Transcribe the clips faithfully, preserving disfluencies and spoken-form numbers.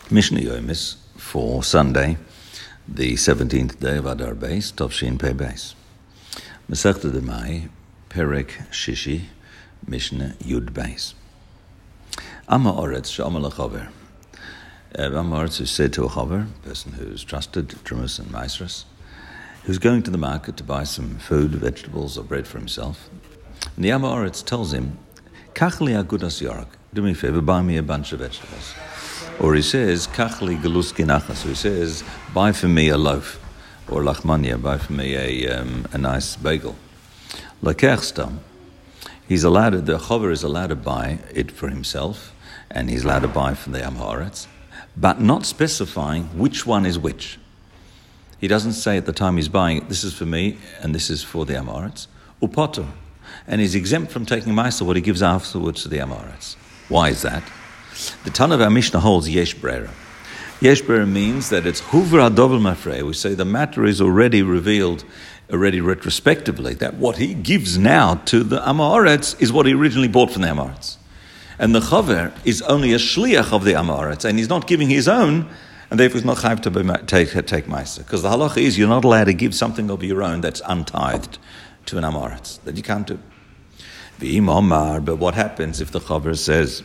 Mishnah Yomis for Sunday, the seventeenth day of Adar Beis, Tovshin Pei Beis. Masechta Demai, Perek Shishi, Mishnah Yud Beis. Amma Oretz she'amar lechaver. Amma Oretz who said to a chaver, a person who's trusted, Trumas and Maasros, who's going to the market to buy some food, vegetables, or bread for himself. And the Amma Oretz tells him, Kachli agudas york, do me a favor, buy me a bunch of vegetables. Or he says, Kachli galus kinachas, so he says, buy for me a loaf, or lachmania, buy for me a um, a nice bagel. Lakech stam, he's allowed to, the chaver is allowed to buy it for himself, and he's allowed to buy from the Amma Oretz, but not specifying which one is which. He doesn't say at the time he's buying it, this is for me, and this is for the Amma Oretz. Upotter. And he's exempt from taking ma'aser what he gives afterwards to the Amma Oretz. Why is that? The Tana of our Mishnah holds yesh brera. Yesh brera means that it's huvra dovel mafrei. We say the matter is already revealed, already retrospectively, that what he gives now to the Amma Oretz is what he originally bought from the Amma Oretz. And the chaver is only a shliach of the Amma Oretz, and he's not giving his own, and therefore he's not chayv to be, take, take ma'aser. Because the halacha is you're not allowed to give something of your own that's untithed to an Amma Oretz. That you can't do. But what happens if the chaver says,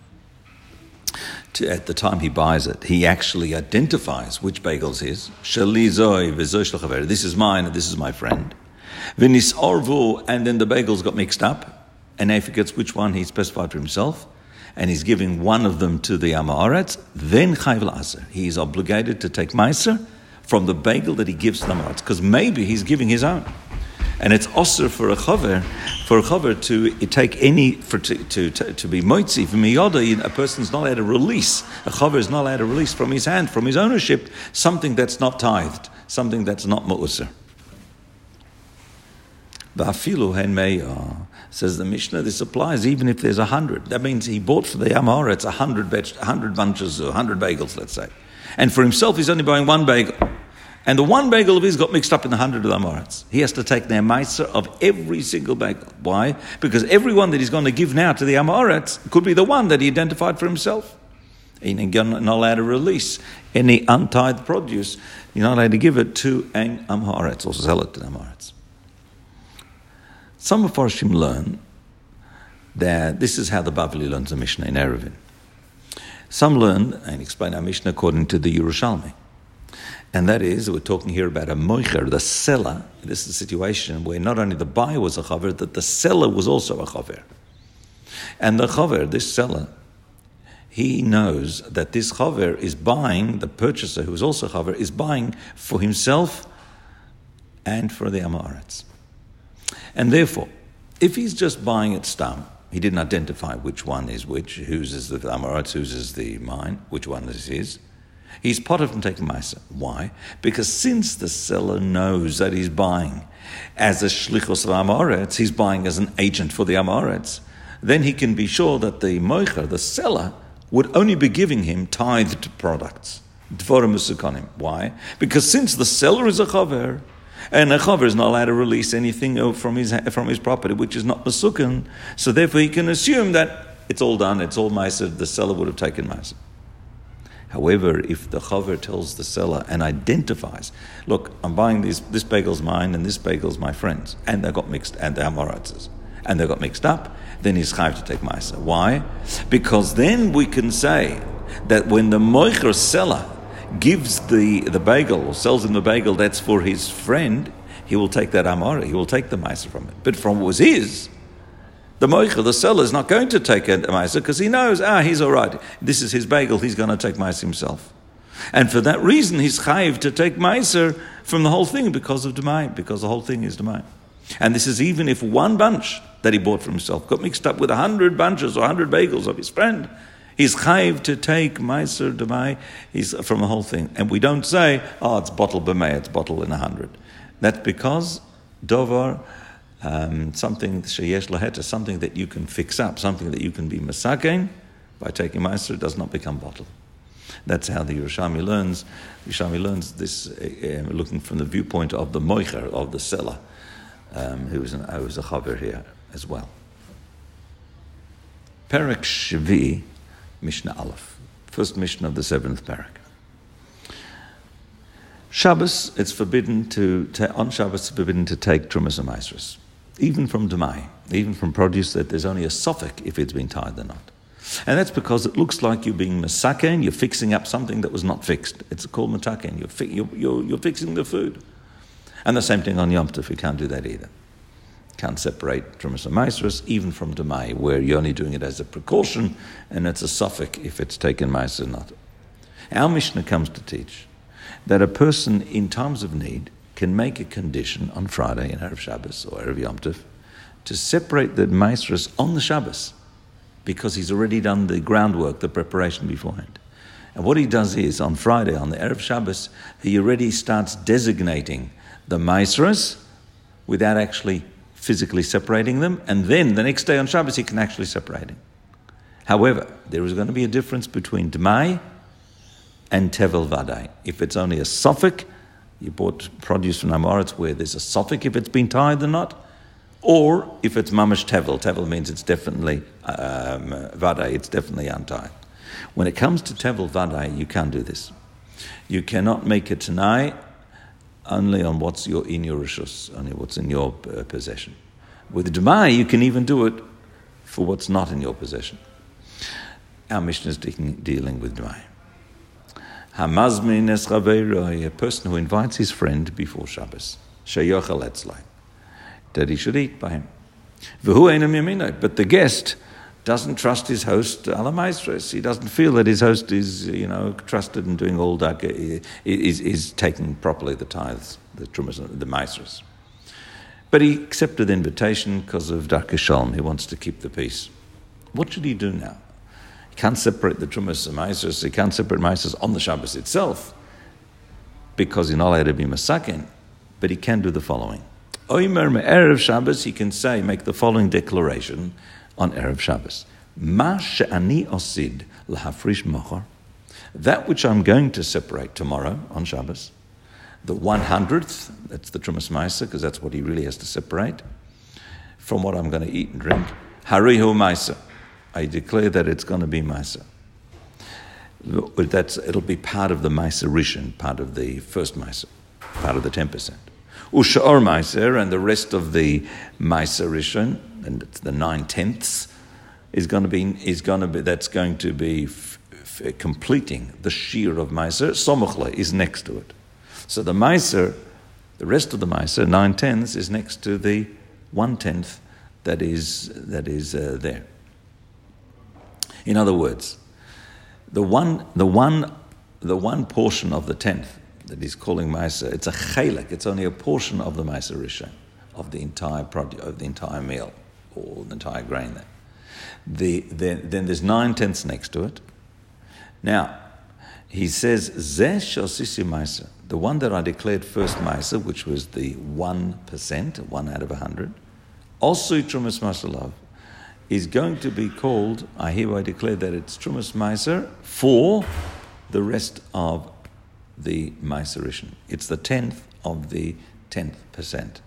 to, at the time he buys it, he actually identifies which bagel's his. This is mine and this is my friend. And then the bagels got mixed up, and if he forgets which one he specified for himself, and he's giving one of them to the Amma Oretz, then chayv l'asr. He is obligated to take ma'aser from the bagel that he gives to the Amma Oretz, because maybe he's giving his own. And it's osur for a chaver, for a chaver to take any, for to to, to, to be moitzi from miyoda. A person's not allowed to release. A chaver is not allowed to release from his hand, from his ownership, something that's not tithed, something that's not mu'usr. V'afilu hen meya, says the Mishnah. This applies even if there's a hundred. That means he bought for the Amma Oretz a hundred a hundred bunches or a hundred bagels, let's say, and for himself he's only buying one bagel. And the one bagel of his got mixed up in the hundred of the Amma Oretz. He has to take their ma'aser of every single bagel. Why? Because every one that he's going to give now to the Amma Oretz could be the one that he identified for himself. He's not allowed to release any untithed produce. He's not allowed to give it to an Amma Oretz or sell it to the Amma Oretz. Some of Farshim learn that this is how the Bavli learns the Mishnah in Eruvin. Some learn and explain our Mishnah according to the Yerushalmi. And that is, we're talking here about a moicher, the seller. This is a situation where not only the buyer was a chaver, that the seller was also a chaver. And the chaver, this seller, he knows that this chaver is buying, the purchaser who is also chaver, is buying for himself and for the Amma Oretz. And therefore, if he's just buying it stam, he didn't identify which one is which, whose is the Amma Oretz, whose is the mine, which one is his. He's potted from taking ma'aser. Why? Because since the seller knows that he's buying as a shlichus of Amma Oretz, he's buying as an agent for the Amma Oretz, then he can be sure that the moicher, the seller, would only be giving him tithed products. Dvorim usukonim. Why? Because since the seller is a chaver, and a chaver is not allowed to release anything from his from his property which is not mesukan, so therefore he can assume that it's all done, it's all ma'aser, the seller would have taken ma'aser. However, if the chaver tells the seller and identifies, look, I'm buying these, this bagel's mine and this bagel's my friend's, and they got mixed, and they're Amma Oretz's, and they got mixed up, then he's chayv to take ma'aser. Why? Because then we can say that when the moicher seller gives the, the bagel, or sells him the bagel that's for his friend, he will take that Amma Oretz, he will take the ma'aser from it. But from what was his, the moicher, the seller, is not going to take a ma'aser because he knows, ah, he's all right. This is his bagel, he's going to take ma'aser himself. And for that reason, he's chayiv to take ma'aser from the whole thing because of Demai, because the whole thing is Demai. And this is even if one bunch that he bought for himself got mixed up with a hundred bunches or a hundred bagels of his friend, he's chayiv to take ma'aser Demai he's from the whole thing. And we don't say, oh, it's bottle b'mei, it's bottle in a hundred. That's because dovar, Um, something sheyesh laheta, something that you can fix up, something that you can be masakein by taking ma'aser, it does not become bottle. That's how the Yerushalmi learns. Yerushalmi learns this, uh, looking from the viewpoint of the moicher, of the seller, um, who is an, who is a chaver here as well. Perek Shvi, Mishnah Aleph. First Mishnah of the seventh parak. Shabbos, it's forbidden to, ta- on Shabbos, it's forbidden to take Trumas and Maasros, even from Demai, even from produce that there's only a suffix if it's been tied or not. And that's because it looks like you're being mesaken, you're fixing up something that was not fixed. It's called metaken, you're, fi- you're, you're, you're fixing the food. And the same thing on Yom Tov, you can't do that either. Can't separate Trumas and Maasros, even from Demai, where you're only doing it as a precaution, and it's a suffix if it's taken Maasros or not. Our Mishnah comes to teach that a person in times of need can make a condition on Friday in Erev Shabbos or Erev Yom Tov to separate the Maasros on the Shabbos because he's already done the groundwork, the preparation beforehand. And what he does is, on Friday, on the Erev Shabbos, he already starts designating the Maasros without actually physically separating them, and then the next day on Shabbos he can actually separate them. However, there is going to be a difference between Demai and Tevel Vadai. If it's only a suffix, you bought produce from Amoritz where there's a suffix if it's been tied or not, or if it's Mamash Tevel. Tevel means it's definitely um, Vadai, it's definitely untied. When it comes to Tevel Vadai, you can't do this. You cannot make a Tanai only on what's your, in your Rishus, only what's in your uh, possession. With Demai, you can even do it for what's not in your possession. Our Mishnah is de- dealing with Demai. Hamazmin es chaveiroi, a person who invites his friend before Shabbos, sheyochel etzlai, that he should eat by him. V'hu einam yaminoi, but the guest doesn't trust his host ala maasros. He doesn't feel that his host is, you know, trusted and doing all that, is is taking properly the tithes, the trumas, the maasros. But he accepted the invitation because of Darkei Shalom. He wants to keep the peace. What should he do now? Can't separate the Trumas and Maasros, he can't separate Maasros on the Shabbos itself because he's not allowed to be Masakin, but he can do the following. Oimer me'erev Shabbos, he can say, make the following declaration on Erev Shabbos. Ma she'ani osid lahafrish mochar, that which I'm going to separate tomorrow on Shabbos, the one hundredth, that's the Trumas Maaseh, because that's what he really has to separate, from what I'm going to eat and drink, harihu Maaseh, I declare that it's going to be Maaseh. That's, it'll be part of the Maaseh Rishon, part of the first Maaseh, part of the ten percent. Usha'or Maaseh, and the rest of the Maaseh Rishon, and it's the nine tenths, is going to be is going to be that's going to be f- f- completing the shear of Maaseh. Somuchle is next to it, so the Maaseh, the rest of the Maaseh, nine tenths, is next to the one tenth that is that is uh, there. In other words, the one, the one, the one portion of the tenth that he's calling Maaseh, it's a chelek. It's only a portion of the Maaseh Rishon, of the entire produce, of the entire meal, or the entire grain. There, the, then, then there's nine tenths next to it. Now, he says Zeh shosisi Maaseh, the one that I declared first Maaseh, which was the one percent, one out of a hundred, also Trumas Masalav, is going to be called, I hereby declare that it's Trumas Maaseh for the rest of the Maaseh Rishon. It's the tenth of the tenth percent.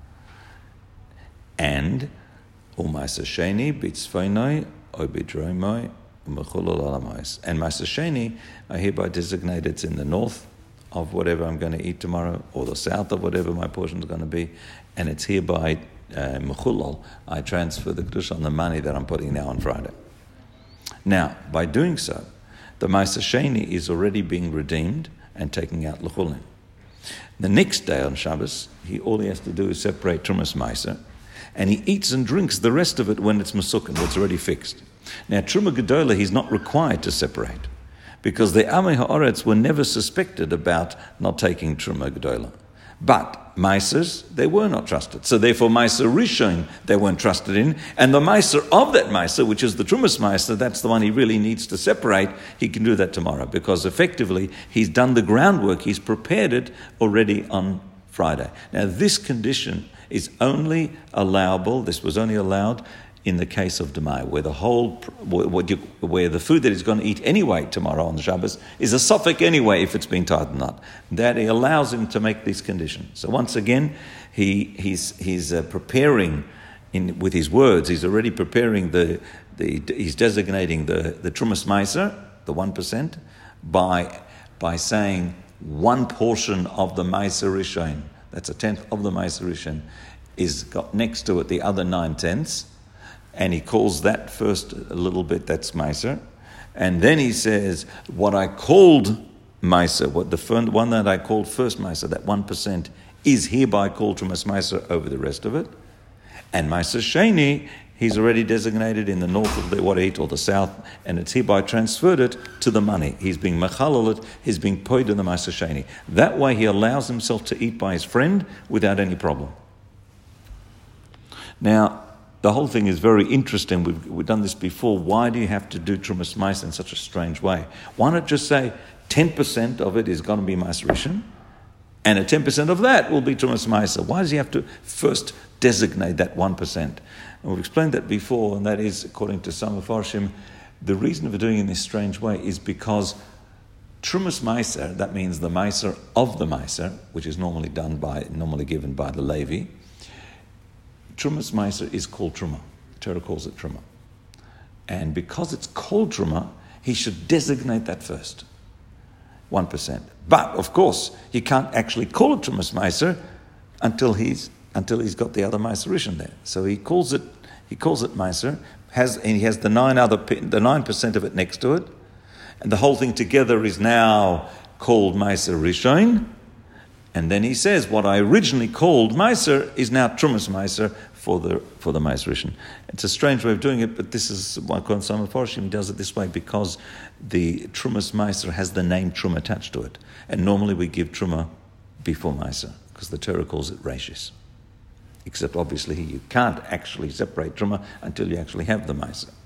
And U Maaseh Sheni b'tzvonoi o b'dromoi u'mechulel alamois. And Maaseh Sheni, I hereby designate it's in the north of whatever I'm going to eat tomorrow, or the south of whatever my portion is going to be, and it's hereby Uh, mechulal, I transfer the kedush on the money that I'm putting now on Friday. Now, by doing so, the Maaseh Sheni is already being redeemed and taking out lechulin. The next day on Shabbos, he all he has to do is separate Trumas Maaseh, and he eats and drinks the rest of it when it's Mesukin, it's already fixed. Now, Truma Gedola, he's not required to separate, because the Amei Ha'aretz were never suspected about not taking Truma Gedola. But Maasers, they were not trusted. So therefore, Maaseh Rishon, they weren't trusted in. And the Maaseh of that Maaseh, which is the Trumas Maaseh, that's the one he really needs to separate. He can do that tomorrow, because effectively, he's done the groundwork. He's prepared it already on Friday. Now, this condition is only allowable, this was only allowed in the case of Demai, where the whole, where the food that he's going to eat anyway tomorrow on the Shabbos is a suffix anyway if it's been tied or not. That he allows him to make these conditions. So once again, he he's he's uh, preparing in with his words. He's already preparing the the he's designating the the Trumas Maaseh the one percent, by by saying one portion of the Meiser Rishon, that's a tenth of the Meiser Rishon, is got next to it the other nine tenths, and he calls that first a little bit, that's Meiser. And then he says, what I called Meiser, what the first, one that I called first Meiser, that one percent, is hereby called Trumas Meiser over the rest of it. And Meiser Sheni, he's already designated in the north of the Warait or the south, and it's hereby transferred it to the money. He's being machalal it, he's being poid in the Meiser Sheni. That way he allows himself to eat by his friend without any problem. Now, the whole thing is very interesting. We've, we've done this before. Why do you have to do Trumas Meiser in such a strange way? Why not just say ten percent of it is going to be Meiser Rishon, and a ten percent of that will be Trumas Meiser? Why does he have to first designate that one percent? And we've explained that before, and that is, according to some Mefarshim, the reason for doing it in this strange way is because Trumas Meiser, that means the Meiser of the Meiser, which is normally done by, normally given by the Levi. Trumas Meiser is called Truma. The Torah calls it Truma. And because it's called Truma, he should designate that first, one percent. But, of course, he can't actually call it Trumas Meiser until he's until he's got the other Meiser Rishon there. So he calls it he calls it Meiser, has and he has the nine other the nine percent of it next to it, and the whole thing together is now called Meiser Rishon. And then he says, what I originally called Meiser is now Trumas Meiser for the for the Meiser Rishon. It's a strange way of doing it, but this is why Some Mefarshim does it this way, because the Trumas Meiser has the name Truma attached to it. And normally we give Truma before Meiser, because the Torah calls it Reishis. Except obviously you can't actually separate Truma until you actually have the Meiser.